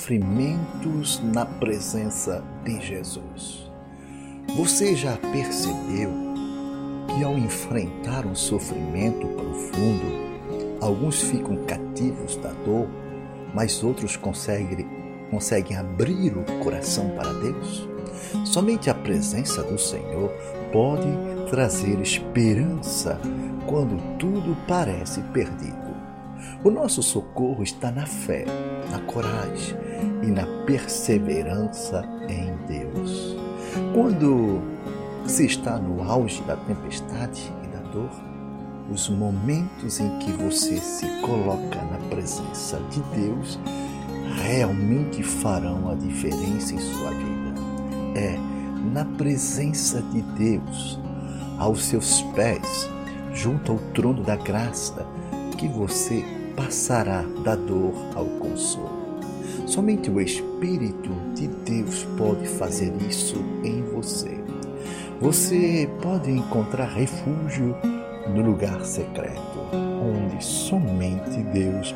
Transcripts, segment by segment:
sofrimentos na presença de Jesus. Você já percebeu que ao enfrentar um sofrimento profundo, alguns ficam cativos da dor, mas outros conseguem abrir o coração para Deus? Somente a presença do Senhor pode trazer esperança quando tudo parece perdido. O nosso socorro está na fé, na coragem e na perseverança em Deus. Quando se está no auge da tempestade e da dor, os momentos em que você se coloca na presença de Deus realmente farão a diferença em sua vida. É na presença de Deus, aos seus pés, junto ao trono da graça, que você passará da dor ao consolo. Somente o Espírito de Deus pode fazer isso em você. Você pode encontrar refúgio no lugar secreto, onde somente Deus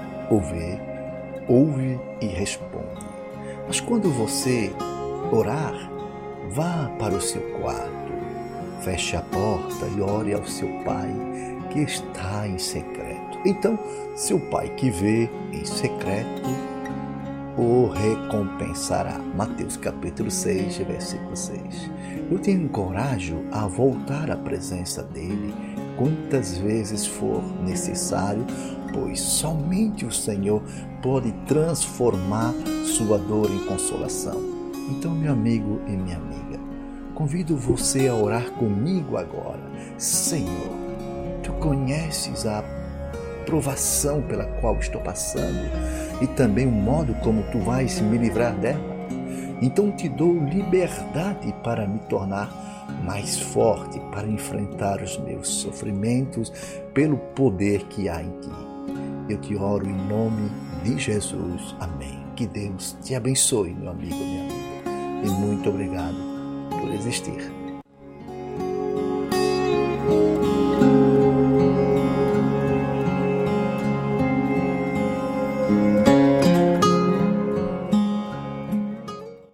ouve e responde. Mas quando você orar, vá para o seu quarto, feche a porta e ore ao seu Pai que está em secreto. Então, seu Pai que vê em secreto o recompensará. Mateus capítulo 6, versículo 6. Eu te encorajo a voltar à presença dele quantas vezes for necessário, pois somente o Senhor pode transformar sua dor em consolação. Então, meu amigo e minha amiga, convido você a orar comigo agora. Senhor, Tu conheces a provação pela qual estou passando e também o modo como Tu vais me livrar dela. Então te dou liberdade para me tornar mais forte, para enfrentar os meus sofrimentos pelo poder que há em Ti. Eu te oro em nome de Jesus. Amém. Que Deus te abençoe, meu amigo, minha amiga. E muito obrigado por existir.